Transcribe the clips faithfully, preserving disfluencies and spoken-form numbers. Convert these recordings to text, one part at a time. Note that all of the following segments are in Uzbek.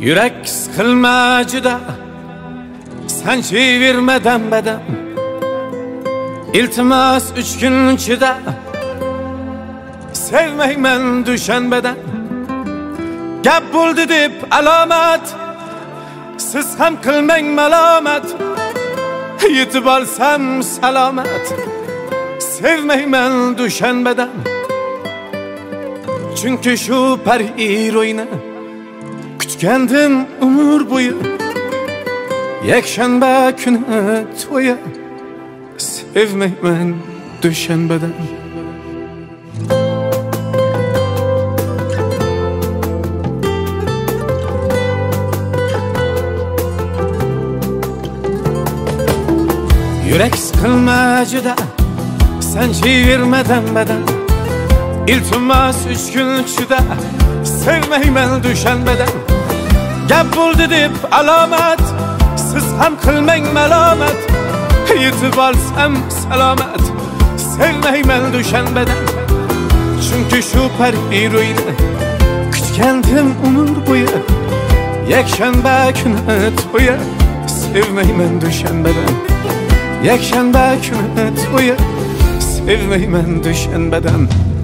Yürek sıkılma juda sanchivermadan badam. İltimas üç gün chida sevmayman dushanbadan. Gap bo'ldi deb alomat siz ham qilmang malomat. Yetib olsam salomat sevmayman dushanbadan. Chunki shu pariroyni kutgandim umr bo'yi. Yakshanba kuni to'yi sevmayman dushanbadan. Yürek sıkılma juda sanchivermadan badam. İltimas üç gün chida sevmayman dushanbadan. Gap bo'ldi deb alomat siz ham qilmang malomat. Yetib olsam salomat sevmayman dushanbadan. Chunki shu pariroyni kutgandim umr bo'yi. Yakshanba kuni to'yi sevmayman dushanbadan. Yakshanba kuni to'yi sevmayman dushanbadan.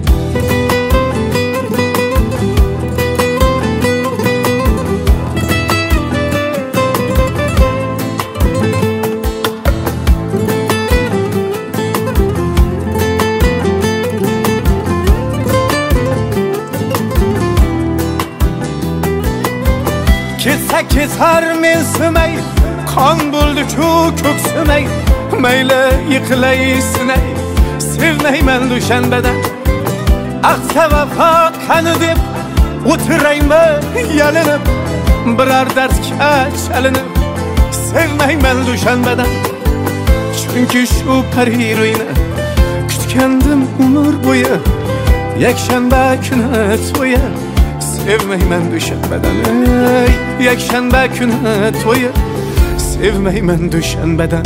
Ketsa ketar mensimay, qon bo'ldi-ku ko'ksimay. Mayli yiqilay sinay sevmayman dushanbadan. Aqsa vafo qani deb o'tiraymi yalinib. Biror dardga chalinib sevmayman dushanbadan. Chunki shu pariroyni kutgandim umr bo'yi. Yakshanba kuni to'yi sevmayman dushanbadan. Yakshanba kuni to'yi sevmayman dushanbadan.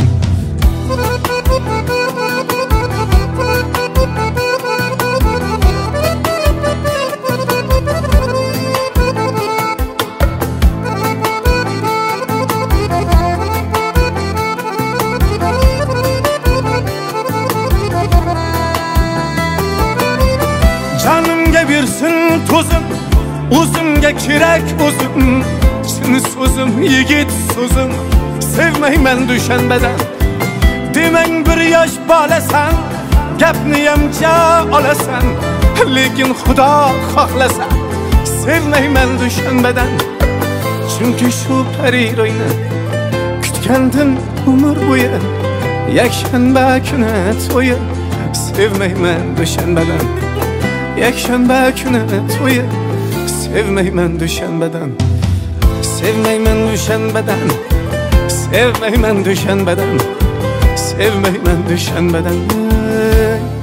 Canımga bersin to'zim, o'zimga kerak o'zim. Chin so'zim, yigit so'zim sevmayman dushanbadan. Demang bir yosh bolasan, gapni yamcha olasan. Lekin Xudo xohlasa sevmayman dushanbadan. Chunki shu pariroyni kutgandim umr bo'yi. Yakshanba kuni to'yi sevmayman dushanbadan. Yakshanba kuni to'yi sevmayman dushanbadan. Sevmayman dushanbadan. Sevmayman dushanbadan. Sevmayman dushanbadan.